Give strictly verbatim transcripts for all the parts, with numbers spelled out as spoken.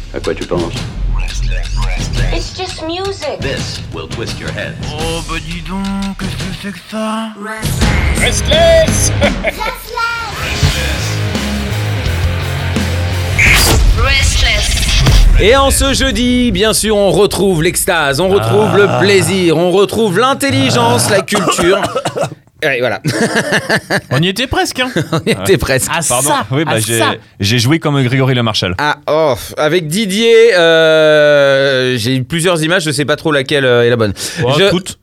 À quoi tu penses? It's just music. This will twist your head. Oh bah dis donc, qu'est-ce que c'est que ça? Restless. Restless. Et en ce jeudi, bien sûr, on retrouve l'extase, on retrouve ah. le plaisir, on retrouve l'intelligence, ah. la culture. Ouais, voilà. On y était presque, hein. On y était presque. Ah, Pardon. ça, oui, bah, ah, j'ai, ça. j'ai joué comme Grégory Le Marchal. Ah, oh, avec Didier, euh, j'ai eu plusieurs images, je sais pas trop laquelle est la bonne. Oh, je... Toutes.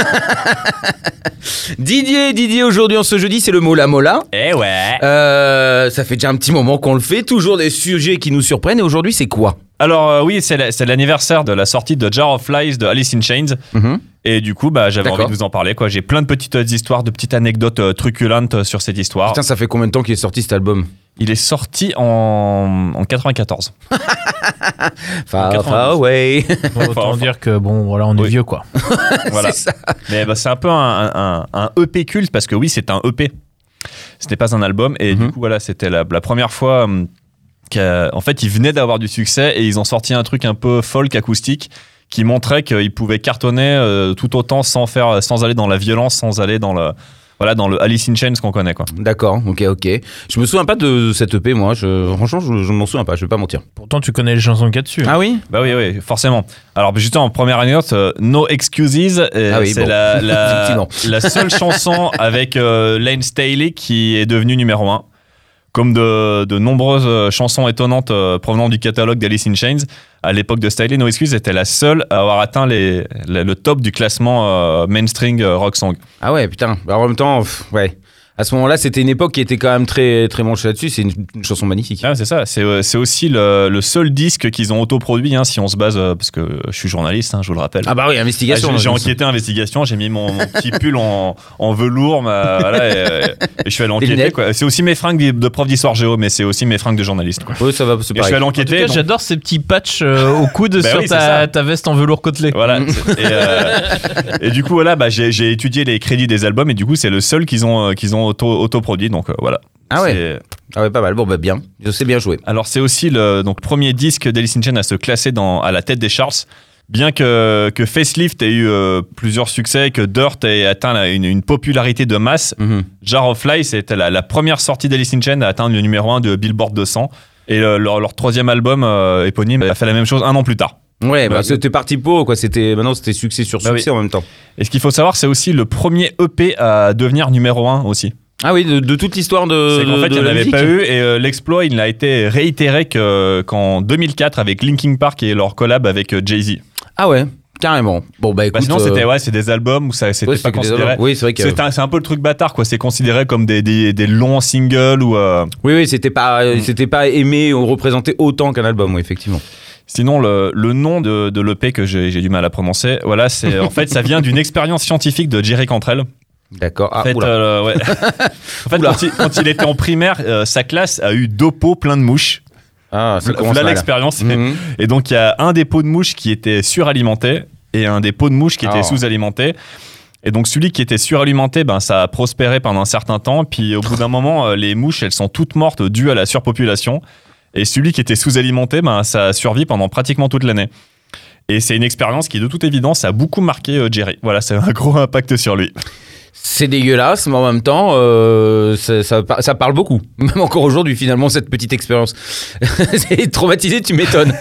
Didier, Didier, aujourd'hui, en ce jeudi, c'est le Mola Mola. Eh ouais. Euh, ça fait déjà un petit moment qu'on le fait, toujours des sujets qui nous surprennent. Et aujourd'hui, c'est quoi? Alors euh, oui, c'est, la, c'est l'anniversaire de la sortie de Jar of Flies de Alice in Chains. Mm-hmm. Et du coup, bah, j'avais D'accord. envie de vous en parler, quoi. J'ai plein de petites euh, histoires, de petites anecdotes euh, truculentes euh, sur cette histoire. Putain, ça fait combien de temps qu'il est sorti cet album? Il est sorti en, en quatre-vingt-quatorze. Far, far away. Autant dire que bon, voilà, on est oui. vieux, quoi. Voilà. C'est ça. Mais bah, c'est un peu un, un, un E P culte parce que oui, c'est un E P. Ce n'est pas un album. Et mm-hmm. du coup, voilà, c'était la, la première fois hum, qu'en fait, ils venaient d'avoir du succès et ils ont sorti un truc un peu folk acoustique qui montrait qu'ils pouvaient cartonner euh, tout autant sans faire, sans aller dans la violence, sans aller dans le, voilà, dans le Alice in Chains qu'on connaît, quoi. D'accord, ok, ok. Je me souviens pas de cette E P, moi. Je, franchement, je, je m'en souviens pas. Je vais pas mentir. Pourtant, tu connais les chansons qu'il y a dessus. Ah oui? Bah oui, oui, forcément. Alors, justement, en première anecdote, euh, No Excuses, euh, ah oui, c'est bon. la, la, la seule chanson avec euh, Lane Staley qui est devenue numéro un. Comme de, de nombreuses chansons étonnantes euh, provenant du catalogue d'Alice in Chains, à l'époque de Staley, No Excuses était la seule à avoir atteint les, les, le top du classement euh, mainstream euh, rock song. Ah ouais, putain. Alors, en même temps, pff, ouais. À ce moment-là, c'était une époque qui était quand même très, très manchée là-dessus. C'est une, une chanson magnifique. Ah, c'est ça. C'est, c'est aussi le, le seul disque qu'ils ont autoproduit, hein, si on se base, euh, parce que je suis journaliste, hein, je vous le rappelle. Ah bah oui, investigation. Ah, j'ai, j'ai enquêté, investigation. J'ai mis mon, mon petit pull en, en velours, ma, voilà, et, et je suis allé enquêter. Quoi. C'est aussi mes fringues de prof d'histoire géo, mais c'est aussi mes fringues de journaliste. Quoi. Oui, ça va. C'est et je suis allé enquêter. En tout cas, donc... j'adore ces petits patchs euh, au coude bah sur oui, ta, ta veste en velours côtelé. Voilà. et, euh, et du coup, voilà, bah, j'ai, j'ai étudié les crédits des albums et du coup, c'est le seul qu'ils ont, qu'ils ont auto, autoproduit. Donc euh, voilà. Ah ouais. C'est... Ah ouais, pas mal. Bon bah bien. Je sais bien jouer. Alors c'est aussi le donc premier disque d'Alice in Chains à se classer dans à la tête des charts. Bien que que Facelift ait eu euh, plusieurs succès, que Dirt ait atteint la, une, une popularité de masse, mm-hmm. Jar of Flies c'était la, la première sortie d'Alice in Chains à atteindre le numéro un de Billboard deux cents et le, leur, leur troisième album euh, éponyme a fait la même chose un an plus tard. Ouais, bah, bah c'était parti pour quoi. C'était maintenant c'était succès sur succès bah oui. en même temps. Et ce qu'il faut savoir, c'est aussi le premier E P à devenir numéro un aussi. Ah oui, de, de toute l'histoire de C'est qu'en de, fait, de il n'y en avait musique. pas eu, et euh, l'exploit, il a été réitéré que, qu'en deux mille quatre avec Linkin Park et leur collab avec euh, Jay-Z. Ah ouais, carrément. Bon bah écoute. Bah sinon, euh... c'était ouais, c'est des albums où ça c'était ouais, pas considéré. Oui, c'est vrai que c'est un, c'est un peu le truc bâtard, quoi. C'est considéré comme des, des, des longs singles ou. Euh... Oui, oui, c'était pas, mm. c'était pas aimé ou représenté autant qu'un album, oui, effectivement. Sinon, le, le nom de, de l'E P que j'ai, j'ai du mal à prononcer, voilà, c'est en fait, ça vient d'une expérience scientifique de Jerry Cantrell. D'accord. Ah, en fait, euh, ouais. en fait quand, il, quand il était en primaire, euh, sa classe a eu deux pots pleins de mouches. Ah, ça commence mal. Là, l'expérience. Mm-hmm. Et donc, il y a un des pots de mouches qui était suralimenté et un des pots de mouches qui était oh. sous-alimenté. Et donc, celui qui était suralimenté, ben, ça a prospéré pendant un certain temps. Puis, au bout d'un moment, euh, les mouches, elles sont toutes mortes dues à la surpopulation. Et celui qui était sous-alimenté, ben, ça a survécu pendant pratiquement toute l'année. Et c'est une expérience qui, de toute évidence, a beaucoup marqué euh, Jerry. Voilà, c'est un gros impact sur lui. C'est dégueulasse, mais en même temps, euh, ça, ça, ça parle beaucoup. Même encore aujourd'hui, finalement, cette petite expérience. C'est traumatisé, tu m'étonnes.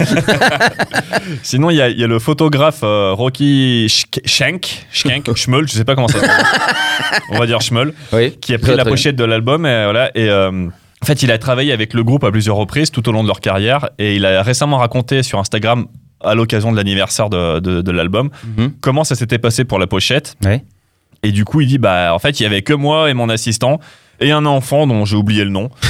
Sinon, il y, y a le photographe euh, Rocky Schenk, Schenk, Schmull, je sais pas comment ça s'appelle. On va dire Schmull, oui, qui a pris la pochette bien. de l'album. Et, voilà, et euh, en fait, il a travaillé avec le groupe à plusieurs reprises tout au long de leur carrière. Et il a récemment raconté sur Instagram, à l'occasion de l'anniversaire de, de, de l'album, mm-hmm. comment ça s'était passé pour la pochette. Ouais. Et du coup, il dit, bah, en fait, il y avait que moi et mon assistant et un enfant dont j'ai oublié le nom.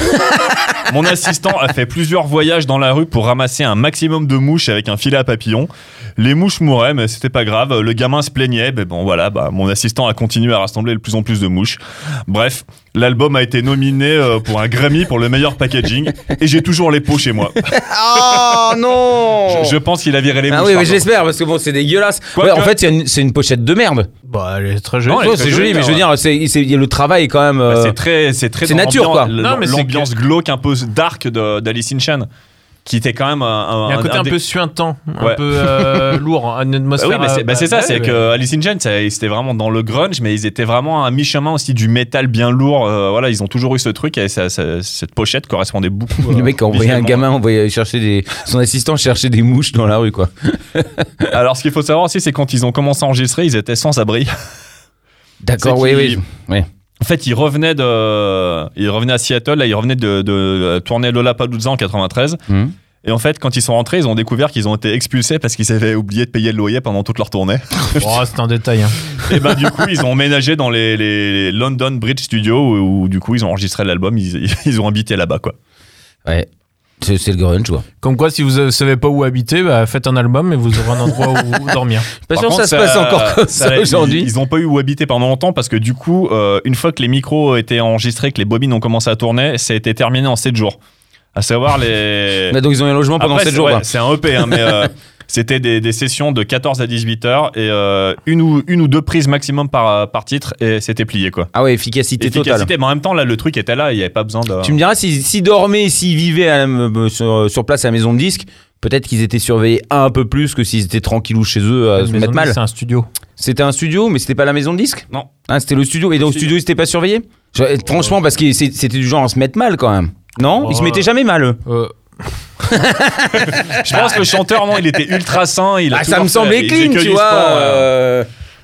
Mon assistant a fait plusieurs voyages dans la rue pour ramasser un maximum de mouches avec un filet à papillons. Les mouches mouraient, mais c'était pas grave. Le gamin se plaignait. Mais bon, voilà, bah, mon assistant a continué à rassembler de plus en plus de mouches. Bref, l'album a été nominé euh, pour un Grammy pour le meilleur packaging et j'ai toujours les pots chez moi. Oh non. Je, je pense qu'il a viré les mouches. Ah oui, mais j'espère parce que bon, c'est dégueulasse. Ouais, que... En fait, c'est une, c'est une pochette de merde. Bah, elle est très jolie. Non, elle est très c'est jolie, mais je veux dire, c'est, c'est, le travail est quand même. Euh... Bah, c'est très, c'est très. C'est nature, quoi. Non, mais l'ambiance c'est... glauque, un peu dark de, d'Alice in Chains. qui était quand même un, un, il y a un côté un, un, un peu suintant, un ouais. peu euh, lourd, une atmosphère. Bah oui, bah c'est, bah c'est ça, ouais, c'est ouais. que Alice in Chains, c'était vraiment dans le grunge, mais ils étaient vraiment à un mi-chemin aussi du métal bien lourd. Euh, voilà, ils ont toujours eu ce truc et ça, ça, cette pochette correspondait beaucoup. Le euh, mec a envoyé un gamin, envoyé chercher des, son assistant chercher des mouches dans la rue, quoi. Alors, ce qu'il faut savoir aussi, c'est quand ils ont commencé à enregistrer, ils étaient sans abri. D'accord, oui, oui, oui. En fait, ils revenaient de, ils revenaient à Seattle, là, ils revenaient de, de, de tourner Lollapalooza en quatre-vingt-treize. Mmh. Et en fait, quand ils sont rentrés, ils ont découvert qu'ils ont été expulsés parce qu'ils avaient oublié de payer le loyer pendant toute leur tournée. Oh, c'est un détail. Hein. Et ben, du coup, ils ont emménagé dans les, les, les London Bridge Studios où, où, du coup, ils ont enregistré l'album. Ils, ils ont habité là-bas, quoi. Ouais. C'est, c'est le grunge, quoi. Comme quoi, si vous ne savez pas où habiter, bah, faites un album et vous aurez un endroit où dormir. Pas sûr que ça se passe encore comme ça, ça aujourd'hui. Ils n'ont pas eu où habiter pendant longtemps parce que du coup, euh, une fois que les micros étaient enregistrés, que les bobines ont commencé à tourner, ça a été terminé en sept jours. À savoir les. Bah donc ils ont eu un logement pendant Après, sept jours. Ouais, là. C'est un E P, hein, mais euh, c'était des, des sessions de quatorze à dix-huit heures et euh, une, ou, une ou deux prises maximum par, par titre et c'était plié, quoi. Ah ouais, efficacité, efficacité totale. Mais en même temps, là, le truc était là, il n'y avait pas besoin de. Tu me diras, s'ils si dormaient, s'ils vivaient à la, sur, sur place à la maison de disque, peut-être qu'ils étaient surveillés un peu plus que s'ils étaient tranquillous chez eux à se mettre mal. C'est un studio. C'était un studio, mais c'était pas la maison de disque ? Non. Ah, c'était le studio. Et dans le studio, ils n'étaient pas surveillés ? Genre, franchement, parce que c'était du genre à se mettre mal quand même. Non ? Oh, ils se mettaient jamais mal, eux. Euh... Je pense que le chanteur, non, il était ultra sain. Il a ah, ça me semblait clean, tu vois. Sport, euh...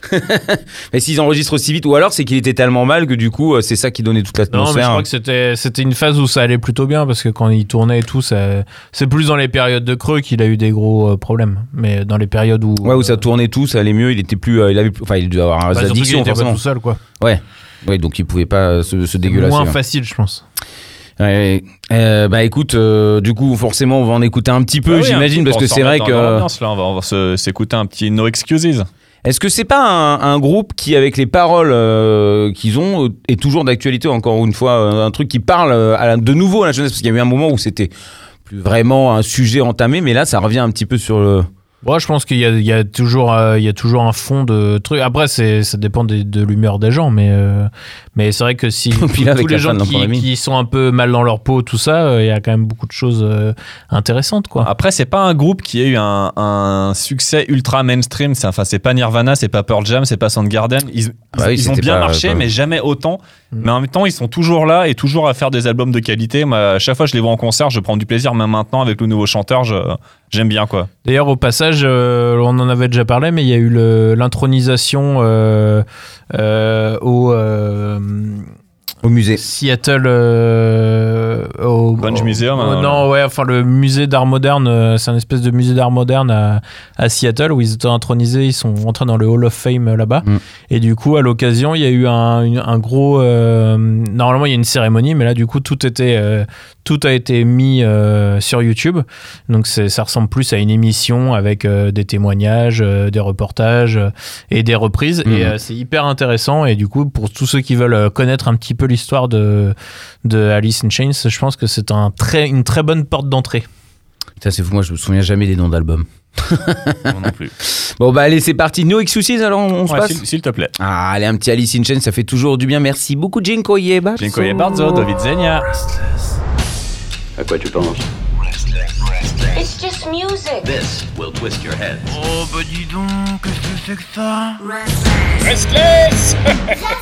Mais s'ils enregistrent aussi vite, ou alors c'est qu'il était tellement mal que du coup, c'est ça qui donnait toute l'atmosphère. Non, mais je crois que c'était, c'était une phase où ça allait plutôt bien parce que quand il tournait et tout, ça, c'est plus dans les périodes de creux qu'il a eu des gros euh, problèmes. Mais dans les périodes où. Ouais, où ça tournait tout, ça allait mieux. Il était plus. Euh, il avait, enfin, il devait avoir un bah, addiction, il était forcément. pas tout seul, quoi. Ouais. Ouais, donc il pouvait pas se, se dégueulasser. Moins hein. facile, je pense. Ouais, euh, bah écoute, euh, du coup, forcément, on va en écouter un petit peu, bah oui, j'imagine, parce que c'est vrai que. Là, on va, on va se, s'écouter un petit No Excuses. Est-ce que c'est pas un, un groupe qui, avec les paroles euh, qu'ils ont, est toujours d'actualité, encore une fois, un truc qui parle à la, de nouveau à la jeunesse, parce qu'il y a eu un moment où c'était plus vraiment un sujet entamé, mais là, ça revient un petit peu sur le. Ouais, je pense qu'il y a, il y a toujours, euh, il y a toujours un fond de trucs. Après, c'est, ça dépend de, de l'humeur des gens, mais, euh, mais c'est vrai que si Puis là, tous les gens qui, qui sont un peu mal dans leur peau, tout ça, euh, il y a quand même beaucoup de choses euh, intéressantes, quoi. Après, c'est pas un groupe qui a eu un, un succès ultra mainstream. C'est, enfin, c'est pas Nirvana, c'est pas Pearl Jam, c'est pas Soundgarden. Ils, bah oui, ils ont bien pas, marché, pas... mais jamais autant. Mm. Mais en même temps, ils sont toujours là et toujours à faire des albums de qualité. Moi, à chaque fois que je les vois en concert, je prends du plaisir. Même maintenant, avec le nouveau chanteur, je, j'aime bien, quoi. D'ailleurs, au passage, euh, on en avait déjà parlé, mais il y a eu le, l'intronisation euh, euh, au, euh, au musée Seattle, euh, au Grunge Museum. Au, hein, non, ouais, enfin le musée d'art moderne, euh, c'est un espèce de musée d'art moderne à, à Seattle où ils étaient intronisés, ils sont rentrés dans le Hall of Fame euh, là-bas. Mm. Et du coup, à l'occasion, il y a eu un, une, un gros. Euh, normalement, il y a une cérémonie, mais là, du coup, tout était, euh, tout a été mis euh, sur YouTube. Donc, c'est, ça ressemble plus à une émission avec euh, des témoignages, euh, des reportages euh, et des reprises. Mm. Et euh, c'est hyper intéressant. Et du coup, pour tous ceux qui veulent connaître un petit peu l'histoire de, de Alice in Chains, je pense que c'est un très, une très bonne porte d'entrée. Ça, c'est fou. Moi, je me souviens jamais des noms d'albums. Moi non plus. Bon, bah, allez, c'est parti. No Excuses, alors, on, on se ouais, passe s'il, s'il te plaît. Ah, allez, un petit Alice in Chains, ça fait toujours du bien. Merci beaucoup, Dziękuję bardzo. Dziękuję bardzo, do widzenia. À quoi tu penses? It's just music. This will twist your head. Oh, bah dis donc, qu'est-ce que c'est que ça? Restless